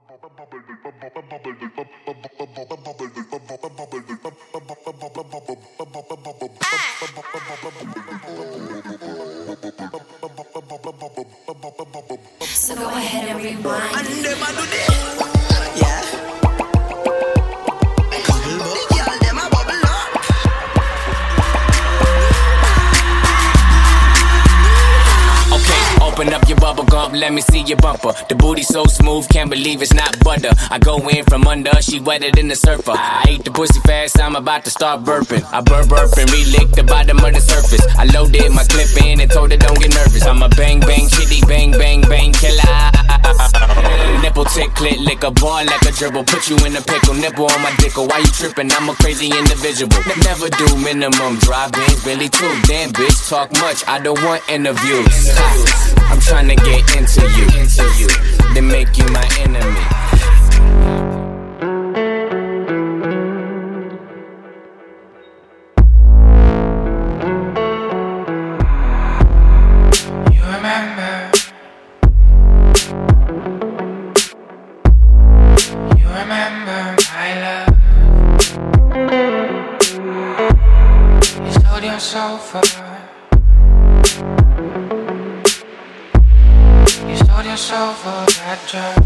So go ahead and rewind. And them a do this, yeah. The girl them a bubble up. Okay, open up your bubble gum, let me see your bumper. The booty so smooth, can't believe it's not butter. I go in from under, she wetter than the surfer. I ate the pussy fast, I'm about to start burping. I burp and re-lick the bottom of the surface. I loaded my clip in and told her don't get nervous. I'm a bang bang chitty, bang bang bang killer. Nipple tick, clit, lick a ball like a dribble. Put you in a pickle, nipple on my dickle. Why you tripping? I'm a crazy individual. Never do minimum drive-ins, Billy too. Damn bitch, talk much, I don't want interviews. I'm trying to get into you, then make you my enemy. You remember my love. You sold your soul for her. You sold your soul for that drug.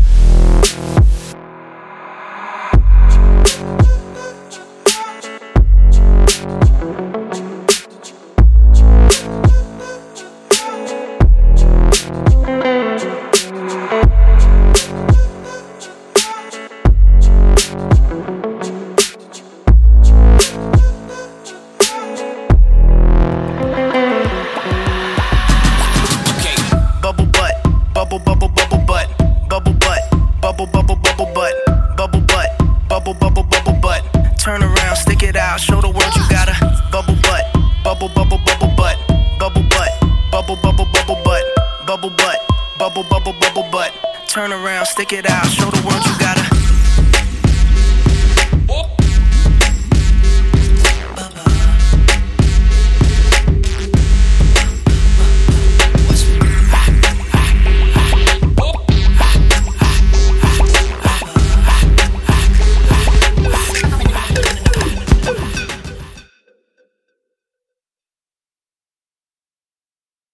Turn around, stick it out, show the world you got a bubble butt, bubble bubble bubble butt, bubble butt, bubble bubble bubble butt, bubble butt, bubble bubble bubble butt. Turn around, stick it out, show the world you got